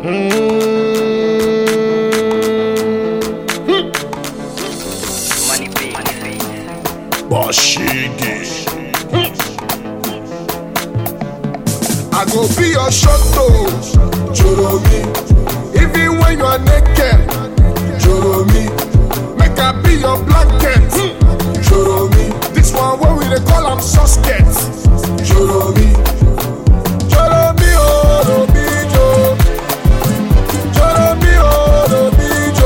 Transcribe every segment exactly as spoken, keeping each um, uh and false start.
Money beat. Bashigi. I go be your shotto, Joromi. Even when you are naked, Joromi. Make I be your blanket, Joromi. This one where we dey call am susket, Joromi. Joromi oh, Romi Jo. Joromi oh, Romi Jo.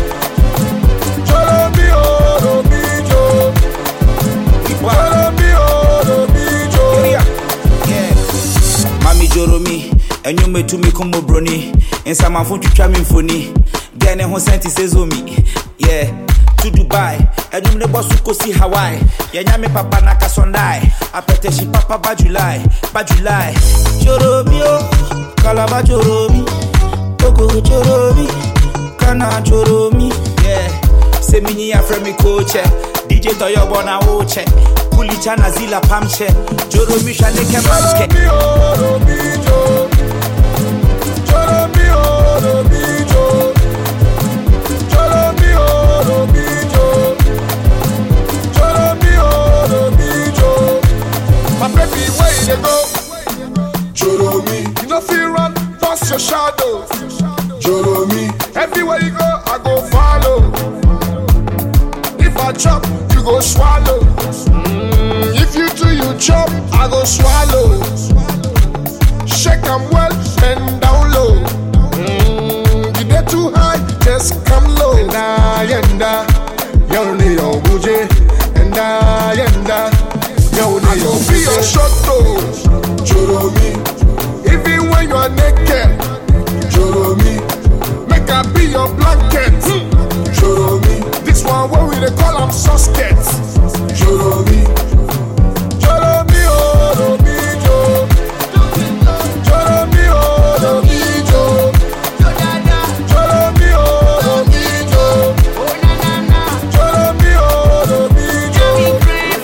Joromi oh, Romi Jo. Joromi oh, Romi Jo. Yeah. Mami Joromi, and you me to me come brony. And some of you try me phony. Then a whole sentence says me. Yeah. To Dubai, and you never go see Hawaii. Yanyame papa naka sondai. Apeteshi papa ba July, ba July. Joromi oh, Kalaba Joromi, Togo Joromi, Kana Joromi. Yeah, say mini afremi coach, D J Toyo Bona Oche, Kulicha Nazila Pamche, Joromi Shaleke Maske. Joromi oh, Romi Jo. Joromi oh, Romi Jo. Joromi oh, Romi Jo. Joromi oh, Romi Jo. My baby, where you dey go? Joromi, you no fit run, pass your shadow. Joromi, everywhere you go, I go follow. If I chop, you go swallow. Mm, if you do, you chop, I go swallow. Shake 'em well and down low. Mm, you dey too high, just come low. Yenda, yenda, yo ni yo buje. Yenda, yenda, yo ni yo buje. I go be your shotto, Joromi. Even when you are naked, Joromi. Make I be your blanket, Joromi. This one where we dey call am susket, Joromi. Joromi oh, Romi Jo. Joromi oh, Romi Jo. Joromi oh, Romi Jo. Joromi oh, Romi Jo.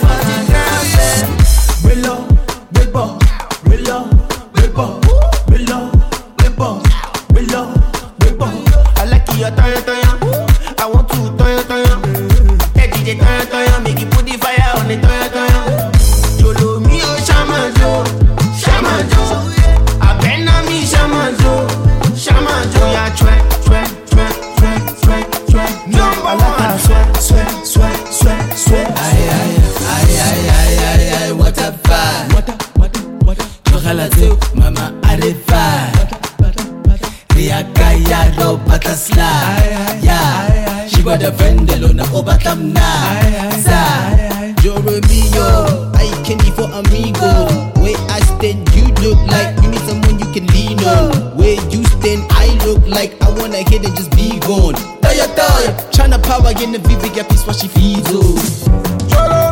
Willow, Willow, Willow, Willow, Willow, Willow, Willow, Willow. I like your toya toya. I want to toya toya. Hey D J toya toya, make it put the fire on the toya toya. Joromi oh Shamajo, Shamajo. Abena mi Shamajo, Shamajo. Ya twerk, twerk, twerk, twerk, twerk, twerk. Number one, sweat, sweat, sweat, sweat, sweat. Aïe aïe aïe aïe aïe aïe aïe, what a vibe. What a, what a, what a. Chocolate, mama arriva. Ria kaya do batasla. Yeah, she got a friend alone obatam na. Za, Joromi yo, I candy for amigo. Where I stand, you look like you need someone you can lean on. Where you stand, I look like I wanna hit and just be gone. Toya toya, tryna power in the V V, get piece what she feeds. Oh. Joromi